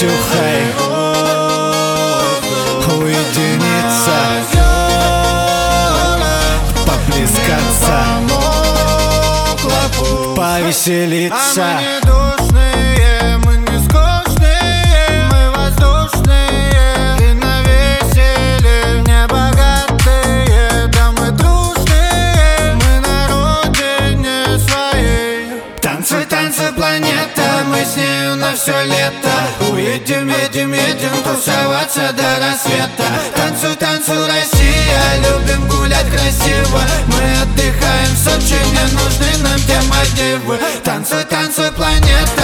Тюхай, уединиться, поплескаться, повеселиться. А мы не душные, мы не скучные, мы воздушные и на веселье не богатые. Да мы дружные, мы на родине своей. Танцуй, танцуй, планета, мы с нею на все лето. Уедем, едем, едем тусоваться до рассвета. Танцуй, танцуй, Россия, любим гулять красиво. Мы отдыхаем в Сочи, не нужны нам те Мальдивы. Танцуй, танцуй, планета.